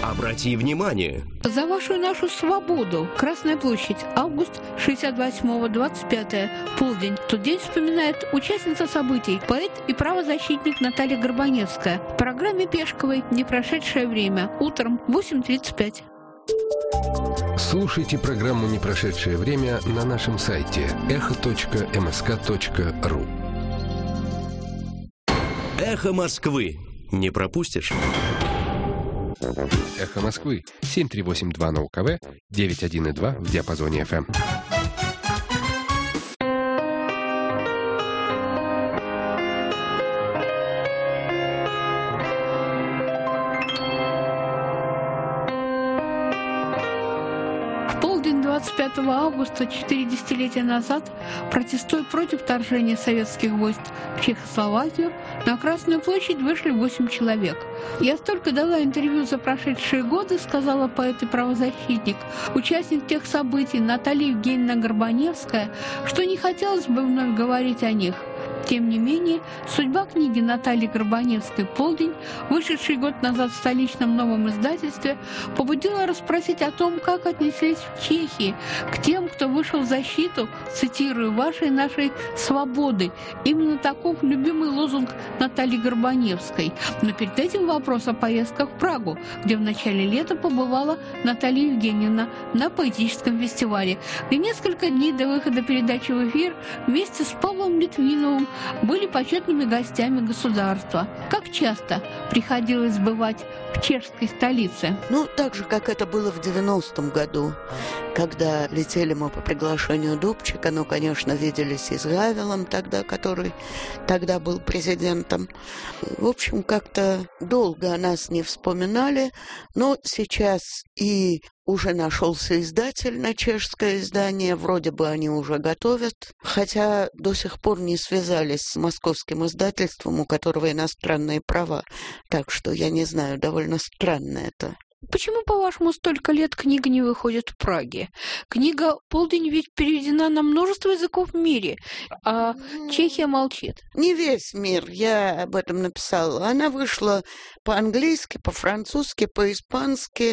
Обрати внимание. За вашу и нашу свободу. Красная площадь. Август 68-го, 25-е. Полдень. Тот день вспоминает участница событий, поэт и правозащитник Наталья Горбаневская. В программе Пешковой «Непрошедшее время». Утром 8:35. Слушайте программу «Непрошедшее время» на нашем сайте echo.msk.ru. Эхо Москвы. Не пропустишь? Эхо Москвы. 73820 КВ, 91,2 в диапазоне FM. В полдень 25 августа, 4 десятилетия назад, протестуя против вторжения советских войск в Чехословакию, на Красную площадь вышли 8 человек. «Я столько дала интервью за прошедшие годы», — сказала поэт и правозащитник, участник тех событий Наталья Евгеньевна Горбаневская, что не хотелось бы вновь говорить о них. Тем не менее, судьба книги Натальи Горбаневской «Полдень», вышедшей год назад в столичном новом издательстве, побудила расспросить о том, как отнеслись в Чехии к тем, кто вышел в защиту, цитирую, «вашей нашей свободы». Именно таков любимый лозунг Натальи Горбаневской. Но перед этим вопрос о поездках в Прагу, где в начале лета побывала Наталья Евгеньевна на поэтическом фестивале, где несколько дней до выхода передачи в эфир вместе с Павлом Литвиновым были почетными гостями государства. Как часто приходилось бывать в чешской столице? Так же, как это было в 90-м году, когда летели мы по приглашению Дубчика, конечно, виделись и с Гавелом тогда, который тогда был президентом. В общем, как-то долго о нас не вспоминали, но сейчас и уже нашелся издатель на чешское издание, вроде бы они уже готовят, хотя до сих пор не связались с московским издательством, у которого иностранные права. Так что, я не знаю, довольно странно это. Почему, по-вашему, столько лет книга не выходит в Праге? Книга «Полдень» ведь переведена на множество языков в мире, а Чехия молчит. Не весь мир, я об этом написала. Она вышла по-английски, по-французски, по-испански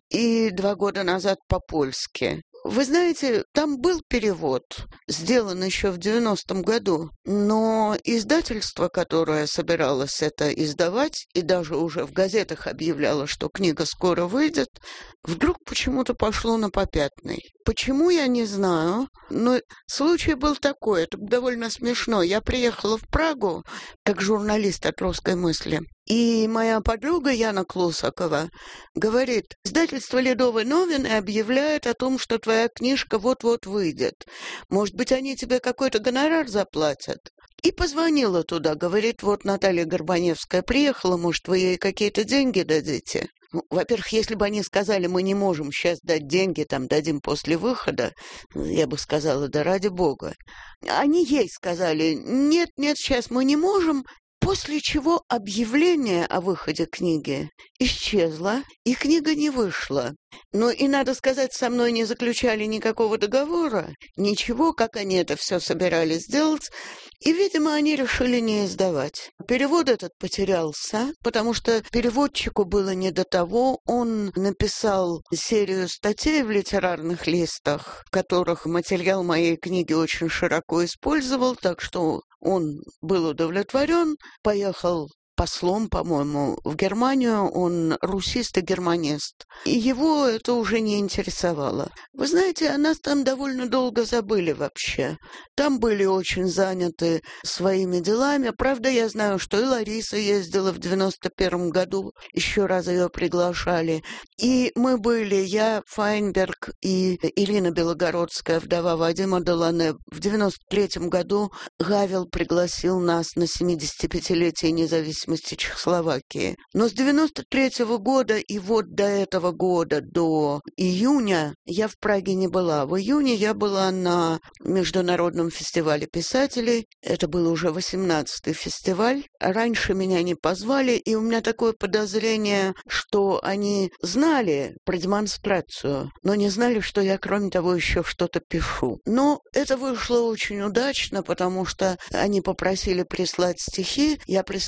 и 2 года назад по-польски. Вы знаете, там был перевод, сделан еще в 90-м году, но издательство, которое собиралось это издавать, и даже уже в газетах объявляло, что книга скоро выйдет, вдруг почему-то пошло на попятный. Почему, я не знаю, но случай был такой, это довольно смешно. Я приехала в Прагу как журналист от «Русской мысли», и моя подруга Яна Клусакова говорит: издательство «Ледовые новины» объявляет о том, что твоя книжка вот-вот выйдет. Может быть, они тебе какой-то гонорар заплатят? И позвонила туда, говорит: вот Наталья Горбаневская приехала, может, вы ей какие-то деньги дадите? Во-первых, если бы они сказали: мы не можем сейчас дать деньги, дадим после выхода, я бы сказала: да ради бога. Они ей сказали: нет, сейчас мы не можем. После чего объявление о выходе книги исчезло, и книга не вышла. Но и, надо сказать, со мной не заключали никакого договора, ничего, как они это все собирались сделать, и, видимо, они решили не издавать. Перевод этот потерялся, потому что переводчику было не до того. Он написал серию статей в литерарных листах, в которых материал моей книги очень широко использовал, так что он был удовлетворен, поехал послом, по-моему, в Германию, он русист и германист. И его это уже не интересовало. Вы знаете, о нас там довольно долго забыли вообще. Там были очень заняты своими делами. Правда, я знаю, что и Лариса ездила в 91-м году, еще раз ее приглашали. И мы были, я, Файнберг и Ирина Белогородская, вдова Вадима Делане. В 93-м году Гавел пригласил нас на 75-летие независимости Чехословакии. Но с 93-го года и вот до этого года, до июня, я в Праге не была. В июне я была на Международном фестивале писателей. Это был уже 18-й фестиваль. Раньше меня не позвали, и у меня такое подозрение, что они знали про демонстрацию, но не знали, что я, кроме того, еще что-то пишу. Но это вышло очень удачно, потому что они попросили прислать стихи. Я прислала стихи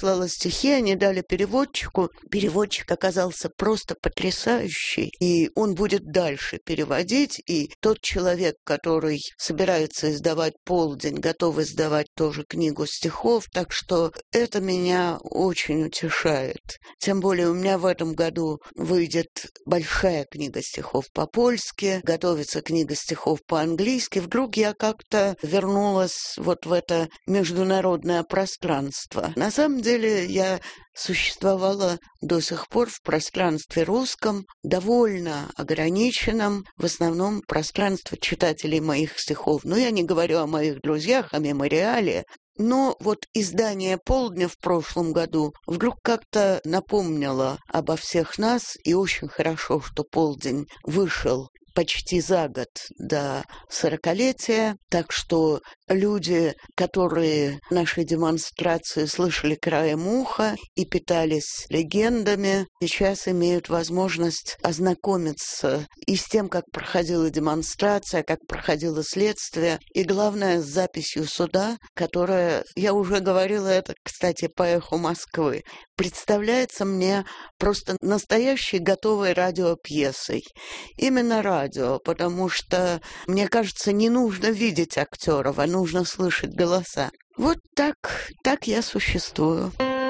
стихи они дали переводчику. Переводчик оказался просто потрясающий, и он будет дальше переводить. И тот человек, который собирается издавать «Полдень», готов издавать тоже книгу стихов, так что это меня очень утешает. Тем более у меня в этом году выйдет большая книга стихов по-польски, готовится книга стихов по-английски. Вдруг я как-то вернулась вот в это международное пространство. На самом деле я существовала до сих пор в пространстве русском, довольно ограниченном, в основном пространстве читателей моих стихов. Но я не говорю о моих друзьях, о мемориале. Но вот издание «Полдня» в прошлом году вдруг как-то напомнило обо всех нас, и очень хорошо, что «Полдень» вышел почти за год до 40-летия, так что люди, которые наши демонстрации слышали краем уха и питались легендами, сейчас имеют возможность ознакомиться и с тем, как проходила демонстрация, как проходило следствие, и, главное, с записью суда, которая, я уже говорила это, кстати, по «Эху Москвы», представляется мне просто настоящей готовой радиопьесой. Именно радио, потому что, мне кажется, не нужно видеть актеров, а нужно слышать голоса. Вот так я существую.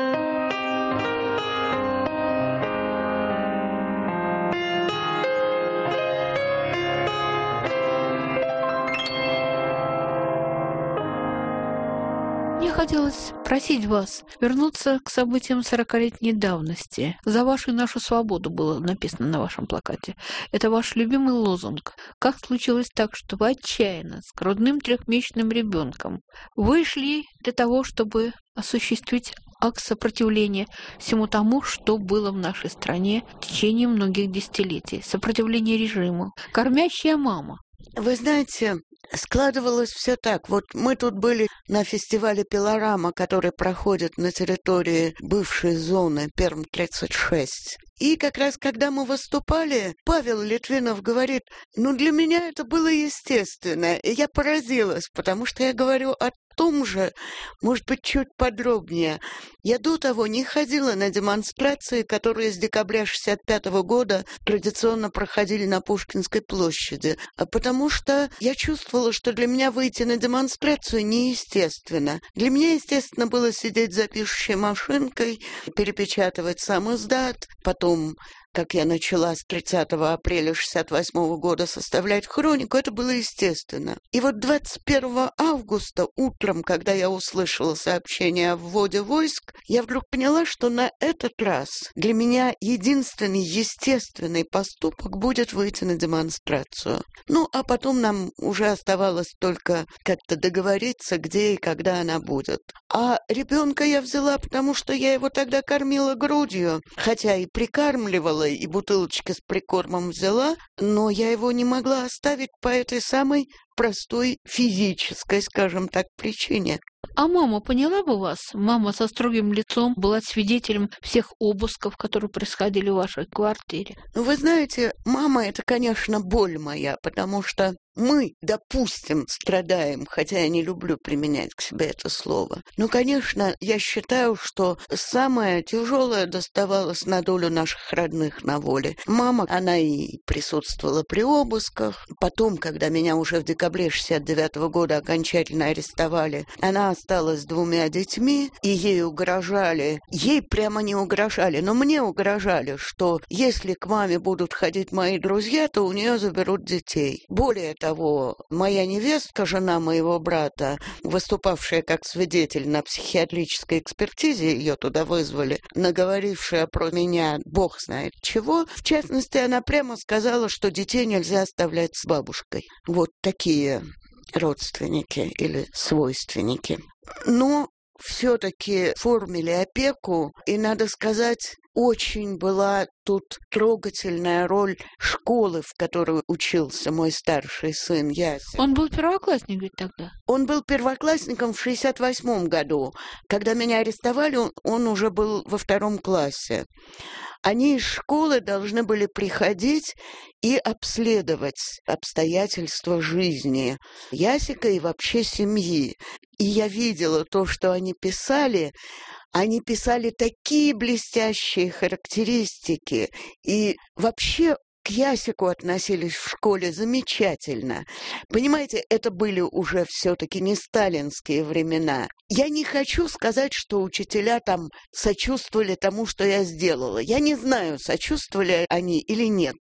Мне хотелось просить вас вернуться к событиям 40-летней давности. «За вашу и нашу свободу» было написано на вашем плакате. Это ваш любимый лозунг. Как случилось так, что вы отчаянно, с грудным 3-месячным ребенком, вышли для того, чтобы осуществить акт сопротивления всему тому, что было в нашей стране в течение многих десятилетий? Сопротивление режиму. Кормящая мама. Вы знаете, складывалось все так. Вот мы тут были на фестивале «Пилорама», который проходит на территории бывшей зоны Перм-36. И как раз, когда мы выступали, Павел Литвинов говорит, для меня это было естественно. И я поразилась, потому что я говорю о том же, может быть, чуть подробнее. Я до того не ходила на демонстрации, которые с декабря 1965 года традиционно проходили на Пушкинской площади, потому что я чувствовала, что для меня выйти на демонстрацию неестественно. Для меня, естественно, было сидеть за пишущей машинкой, перепечатывать сам издат, потом, как я начала с 30 апреля 1968 года составлять хронику, это было естественно. И вот 21 августа утром, когда я услышала сообщение о вводе войск, я вдруг поняла, что на этот раз для меня единственный естественный поступок будет выйти на демонстрацию. А потом нам уже оставалось только как-то договориться, где и когда она будет. А ребенка я взяла, потому что я его тогда кормила грудью, хотя и прикармливала, и бутылочки с прикормом взяла, но я его не могла оставить по этой самой простой физической, скажем так, причине. А мама поняла бы вас? Мама со строгим лицом была свидетелем всех обысков, которые происходили в вашей квартире. Вы знаете, мама — это, конечно, боль моя, потому что мы, допустим, страдаем, хотя я не люблю применять к себе это слово. Но, конечно, я считаю, что самое тяжелое доставалось на долю наших родных на воле. Мама, она и присутствовала при обысках. Потом, когда меня уже в декабре 1969 года окончательно арестовали, она осталась с 2 детьми, и ей угрожали. Ей прямо не угрожали, но мне угрожали, что если к маме будут ходить мои друзья, то у нее заберут детей. Более того, моя невестка, жена моего брата, выступавшая как свидетель на психиатрической экспертизе, ее туда вызвали, наговорившая про меня бог знает чего, в частности, она прямо сказала, что детей нельзя оставлять с бабушкой. Вот такие родственники или свойственники. Но все-таки оформили опеку, и, надо сказать, очень была тут трогательная роль школы, в которой учился мой старший сын Ясин. Он был первоклассник ведь тогда? Он был первоклассником в 1968 году. Когда меня арестовали, он уже был во 2 классе. Они из школы должны были приходить и обследовать обстоятельства жизни Ясика и вообще семьи. И я видела то, что они писали. Они писали такие блестящие характеристики и вообще к Ясику относились в школе замечательно. Понимаете, это были уже все-таки не сталинские времена. Я не хочу сказать, что учителя там сочувствовали тому, что я сделала. Я не знаю, сочувствовали они или нет.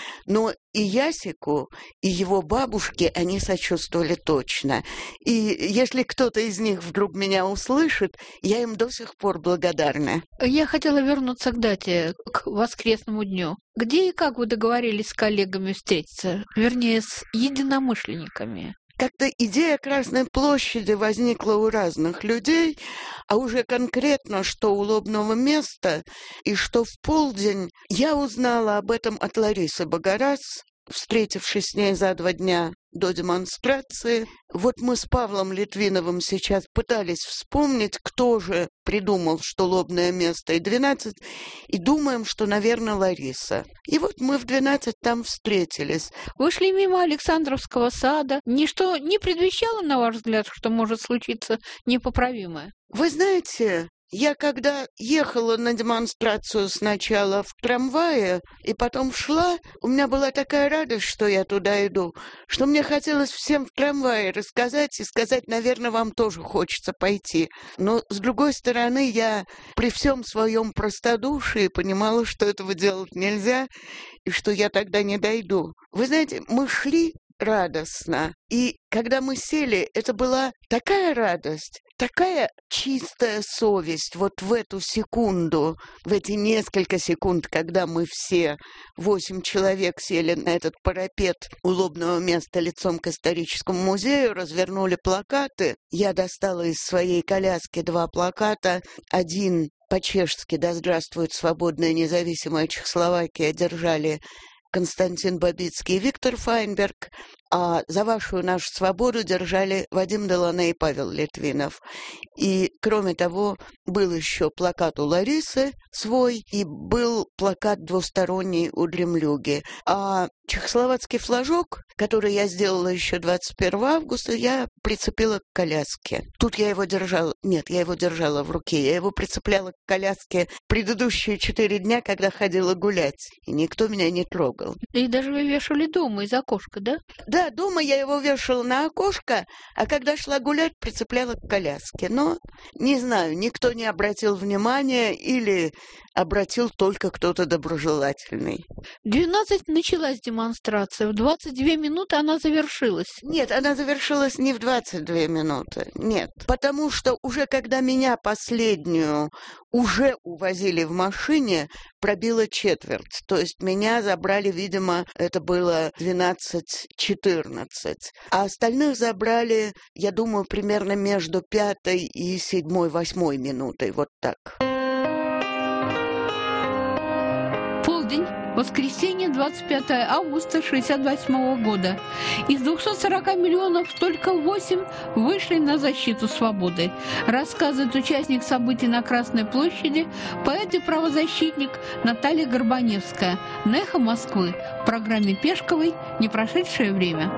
Но и Ясику, и его бабушке они сочувствовали точно. И если кто-то из них вдруг меня услышит, я им до сих пор благодарна. Я хотела вернуться к дате, к воскресному дню. Где и как вы договорились с коллегами встретиться? Вернее, с единомышленниками? Как-то идея Красной площади возникла у разных людей, а уже конкретно, что у лобного места и что в полдень, я узнала об этом от Ларисы Богораз, встретившись с ней за 2 дня до демонстрации. Вот мы с Павлом Литвиновым сейчас пытались вспомнить, кто же придумал, что лобное место и 12, и думаем, что, наверное, Лариса. И вот мы в 12 там встретились. Вышли мимо Александровского сада. Ничто не предвещало, на ваш взгляд, что может случиться непоправимое? Вы знаете, я когда ехала на демонстрацию сначала в трамвае и потом шла, у меня была такая радость, что я туда иду, что мне хотелось всем в трамвае рассказать и сказать, наверное, вам тоже хочется пойти. Но, с другой стороны, я при всем своем простодушии понимала, что этого делать нельзя и что я тогда не дойду. Вы знаете, мы шли радостно, и когда мы сели, это была такая радость, такая чистая совесть вот в эту секунду, в эти несколько секунд, когда мы все 8 человек сели на этот парапет у лобного места лицом к историческому музею, развернули плакаты. Я достала из своей коляски 2 плаката. Один по-чешски «Да здравствует свободная независимая Чехословакия» держали Константин Бабицкий и Виктор Файнберг, а «За вашу нашу свободу» держали Вадим Делане и Павел Литвинов. И, кроме того, был еще плакат у Ларисы свой, и был плакат двусторонний у Дремлюги. А чехословацкий флажок, который я сделала еще 21 августа, я прицепила к коляске. Тут я его держала... Нет, я его держала в руке. Я его прицепляла к коляске предыдущие 4 дня, когда ходила гулять. И никто меня не трогал. И даже вы вешали дома из окошка, да? Да, дома я его вешала на окошко, а когда шла гулять, прицепляла к коляске. Но, не знаю, никто не обратил внимания или обратил только кто-то доброжелательный. В 12 началась демонстрация, в 22 минуты она завершилась. Нет, она завершилась не в 22 минуты, нет. Потому что уже когда меня последнюю уже увозили в машине, пробило четверть. То есть меня забрали, видимо, это было 12:14. А остальных забрали, я думаю, примерно между 5-й и 7-й, 8-й минутой. Вот так. Полдень, воскресенье, 25 августа 1968 года. Из 240 миллионов только 8 вышли на защиту свободы. Рассказывает участник событий на Красной площади, поэт и правозащитник Наталья Горбаневская. «Эхо Москвы» в программе Пешковой «Непрошедшее время».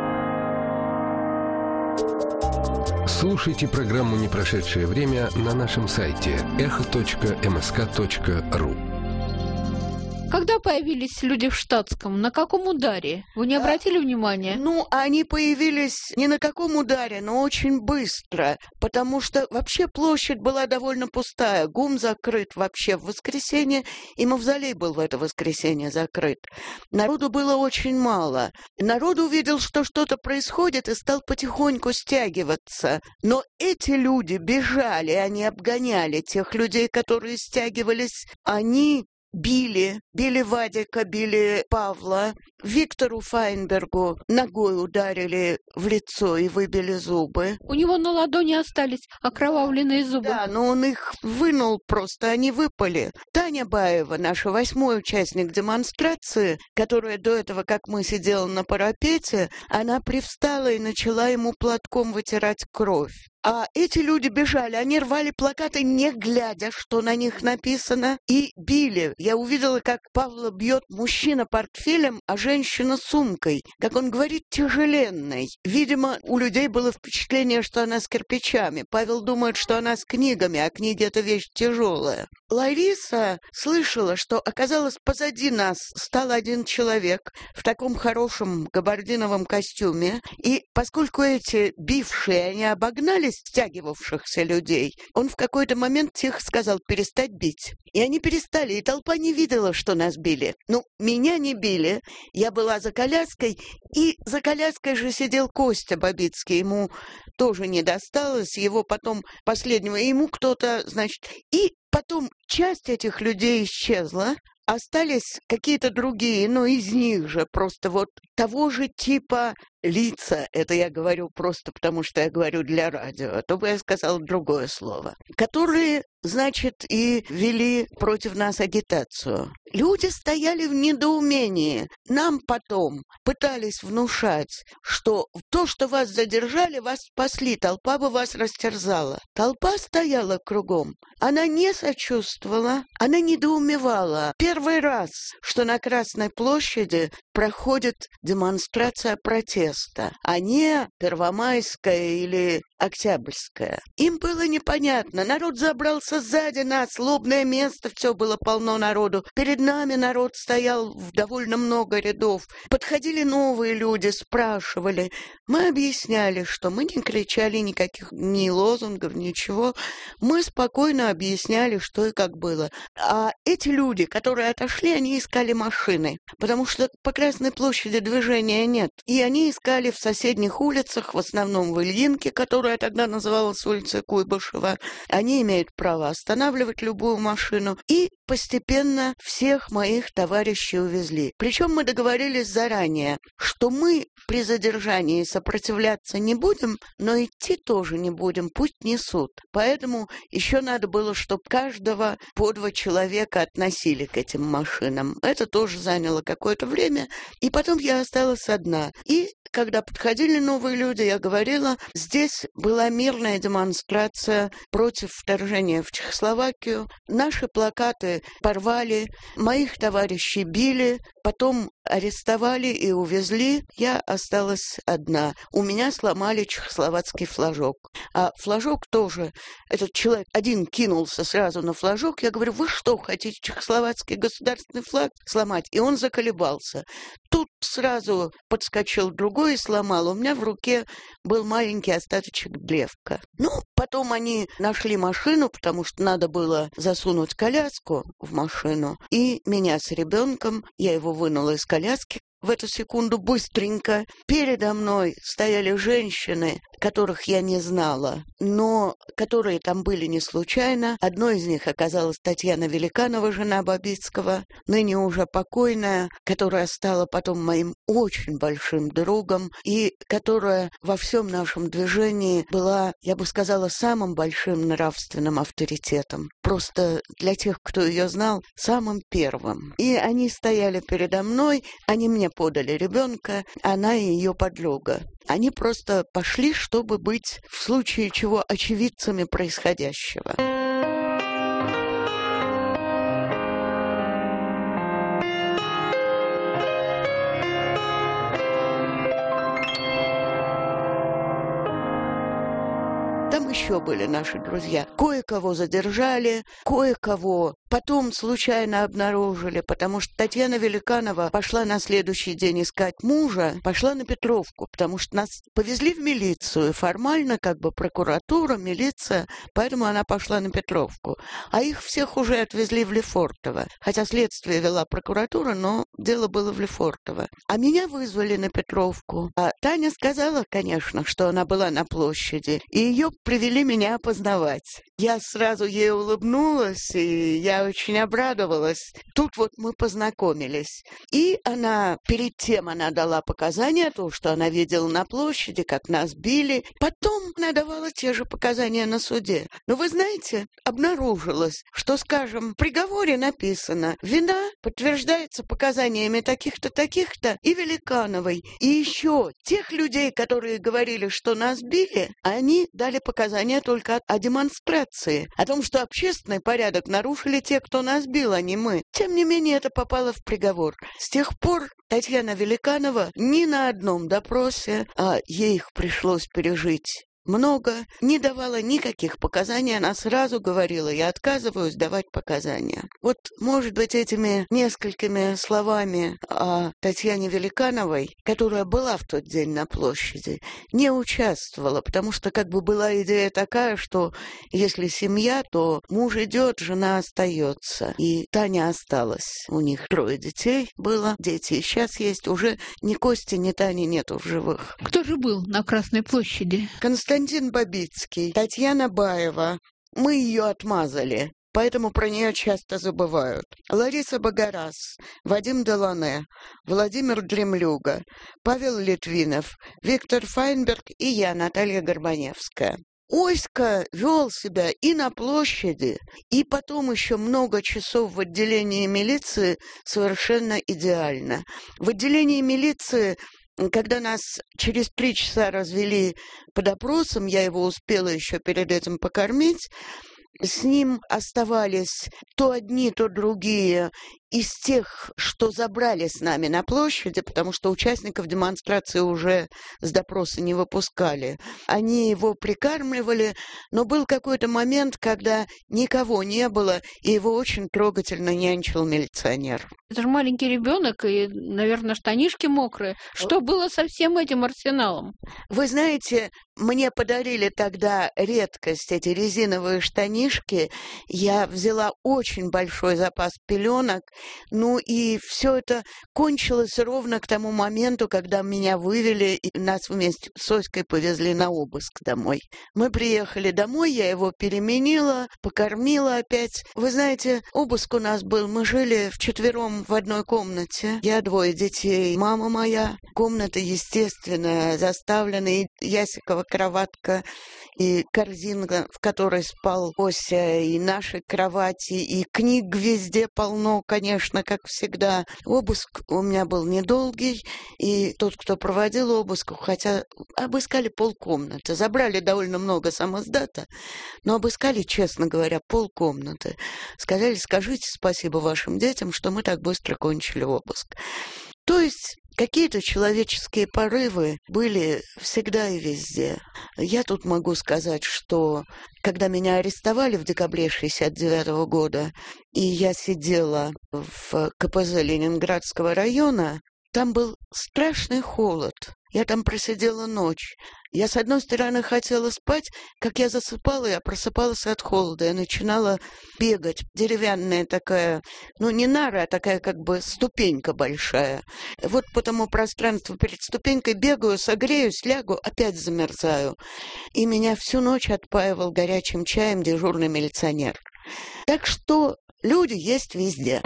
Слушайте программу «Непрошедшее время» на нашем сайте echo.msk.ru. Когда появились люди в штатском? На каком ударе? Вы не обратили внимания? Ну, они появились не на каком ударе, но очень быстро, потому что вообще площадь была довольно пустая. ГУМ закрыт вообще в воскресенье, и Мавзолей был в это воскресенье закрыт. Народу было очень мало. Народ увидел, что что-то происходит, и стал потихоньку стягиваться. Но эти люди бежали, они обгоняли тех людей, которые стягивались. Они били Вадика, били Павла, Виктору Файнбергу ногой ударили в лицо и выбили зубы. У него на ладони остались окровавленные зубы. Да, но он их вынул просто, они выпали. Таня Баева, наша 8-й участник демонстрации, которая до этого, как мы сидела на парапете, она привстала и начала ему платком вытирать кровь. А эти люди бежали, они рвали плакаты, не глядя, что на них написано, и били. Я увидела, как Павла бьет мужчина портфелем, а женщина сумкой. Как он говорит, тяжеленной. Видимо, у людей было впечатление, что она с кирпичами. Павел думает, что она с книгами, а книги — это вещь тяжелая. Лариса слышала, что, оказалось, позади нас стал один человек в таком хорошем габардиновом костюме, и поскольку эти бившие, они обогнали стягивавшихся людей, он в какой-то момент тихо сказал перестать бить. И они перестали, и толпа не видела, что нас били. Ну, меня не били, я была за коляской, и за коляской же сидел Костя Бабицкий, ему тоже не досталось, его потом последнего, ему кто-то, значит, и потом часть этих людей исчезла, остались какие-то другие, но из них же просто вот того же типа лица, это я говорю просто потому, что я говорю для радио, а то бы я сказала другое слово, которые, значит, и вели против нас агитацию. Люди стояли в недоумении. Нам потом пытались внушать, что то, что вас задержали, вас спасли, толпа бы вас растерзала. Толпа стояла кругом. Она не сочувствовала, она недоумевала. Первый раз, что на Красной площади проходит демонстрация протеста, а не Первомайская или Октябрьская. Им было непонятно. Народ забрался сзади нас, лобное место, все было полно народу. Перед нами народ стоял в довольно много рядов. Подходили новые люди, спрашивали. Мы объясняли, что мы не кричали никаких ни лозунгов, ничего. Мы спокойно объясняли, что и как было. А эти люди, которые отошли, они искали машины, потому что по Красной площади движения нет. И они искали в соседних улицах, в основном в Ильинке, которая тогда называлась улицей Куйбышева. Они имеют право останавливать любую машину. И постепенно всех моих товарищей увезли. Причем мы договорились заранее, что мы при задержании сопротивляться не будем, но идти тоже не будем, пусть несут. Поэтому еще надо было, чтобы каждого по 2 человека относили к этим машинам. Это тоже заняло какое-то время, и потом я осталась одна. И когда подходили новые люди, я говорила, здесь была мирная демонстрация против вторжения в Чехословакию. Наши плакаты порвали, моих товарищей били, потом арестовали и увезли. Я осталась одна. У меня сломали чехословацкий флажок. А флажок тоже, этот человек один кинулся сразу на флажок. Я говорю, вы что, хотите чехословацкий государственный флаг сломать? И он заколебался. Тут сразу подскочил другой и сломал. У меня в руке был маленький остаточек древка. Ну, потом они нашли машину, потому что надо было засунуть коляску в машину. И меня с ребенком, я его вынула из коляски в эту секунду быстренько. Передо мной стояли женщины, которых я не знала, но которые там были не случайно. Одной из них оказалась Татьяна Великанова, жена Бабицкого, ныне уже покойная, которая стала потом моим очень большим другом и которая во всем нашем движении была, я бы сказала, самым большим нравственным авторитетом. Просто для тех, кто ее знал, самым первым. И они стояли передо мной, они мне подали ребенка, она и ее подруга. Они просто пошли, чтобы быть в случае чего очевидцами происходящего. Там еще были наши друзья. Кое-кого задержали, кое-кого потом случайно обнаружили, потому что Татьяна Великанова пошла на следующий день искать мужа, пошла на Петровку, потому что нас повезли в милицию, формально как бы прокуратура, милиция, поэтому она пошла на Петровку. А их всех уже отвезли в Лефортово, хотя следствие вела прокуратура, но дело было в Лефортово. А меня вызвали на Петровку. А Таня сказала, конечно, что она была на площади, и ее привели меня опознавать. Я сразу ей улыбнулась, и я она очень обрадовалась. Тут вот мы познакомились. И перед тем она дала показания о том, что она видела на площади, как нас били. Потом она давала те же показания на суде. Но вы знаете, обнаружилось, что, скажем, в приговоре написано: вина подтверждается показаниями таких-то, таких-то и Великановой. И еще тех людей, которые говорили, что нас били, они дали показания только о демонстрации, о том, что общественный порядок нарушили те, кто нас бил, а не мы. Тем не менее, это попало в приговор. С тех пор Татьяна Великанова ни на одном допросе, а ей их пришлось пережить много, не давала никаких показаний. Она сразу говорила: я отказываюсь давать показания. Вот, может быть, этими несколькими словами о Татьяне Великановой, которая была в тот день на площади, не участвовала, потому что как бы была идея такая, что если семья, то муж идет, жена остается. И Таня осталась. У них 3 детей было, дети и сейчас есть. Уже ни Кости, ни Тани нету в живых. Кто же был на Красной площади? Константин Бабицкий, Татьяна Баева. Мы ее отмазали, поэтому про нее часто забывают. Лариса Богораз, Вадим Делане, Владимир Дремлюга, Павел Литвинов, Виктор Файнберг и я, Наталья Горбаневская. Оська вел себя и на площади, и потом еще много часов в отделении милиции совершенно идеально. В отделении милиции, когда нас через 3 часа развели по допросам, я его успела еще перед этим покормить, с ним оставались то одни, то другие из тех, что забрали с нами на площади, потому что участников демонстрации уже с допроса не выпускали. Они его прикармливали, но был какой-то момент, когда никого не было, и его очень трогательно нянчил милиционер. Это же маленький ребенок, и, наверное, штанишки мокрые. Что было со всем этим арсеналом? Вы знаете, мне подарили тогда редкость, эти резиновые штанишки. Я взяла очень большой запас пеленок. Ну и все это кончилось ровно к тому моменту, когда меня вывели, и нас вместе с Оськой повезли на обыск домой. Мы приехали домой, я его переменила, покормила опять. Вы знаете, обыск у нас был, мы жили вчетвером в одной комнате. Я 2 детей, мама моя. Комната, естественно, заставлена, и ясикова кроватка, и корзинка, в которой спал Ося, и наши кровати, и книг везде полно, конечно, как всегда. Обыск у меня был недолгий, и тот, кто проводил обыск, хотя обыскали полкомнаты, забрали довольно много самоздата, но обыскали, честно говоря, полкомнаты. Сказали: скажите спасибо вашим детям, что мы так быстро кончили обыск. То есть какие-то человеческие порывы были всегда и везде. Я тут могу сказать, что когда меня арестовали в декабре 1969 года, и я сидела в КПЗ Ленинградского района, там был страшный холод. Я там просидела ночь. Я, с одной стороны, хотела спать. Как я засыпала, я просыпалась от холода. Я начинала бегать. Деревянная такая, не нара, а такая как бы ступенька большая. Вот по тому пространству перед ступенькой бегаю, согреюсь, лягу, опять замерзаю. И меня всю ночь отпаивал горячим чаем дежурный милиционер. Так что люди есть везде.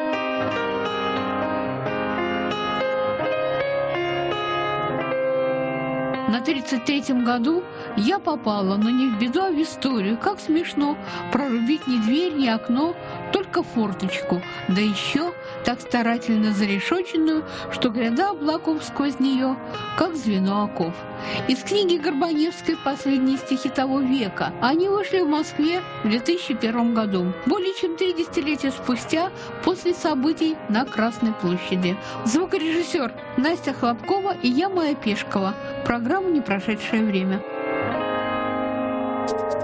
На 33-м году я попала, но не в беду, а в историю. Как смешно прорубить ни дверь, ни окно, только форточку, да еще так старательно зарешоченную, что гряда облаков сквозь нее, как звено оков. Из книги Горбаневской «Последние стихи того века». Они вышли в Москве в 2001 году, более чем 3 десятилетия спустя после событий на Красной площади. Звукорежиссер Настя Хлопкова и я, Майя Пешкова. Программа «Непрошедшее время».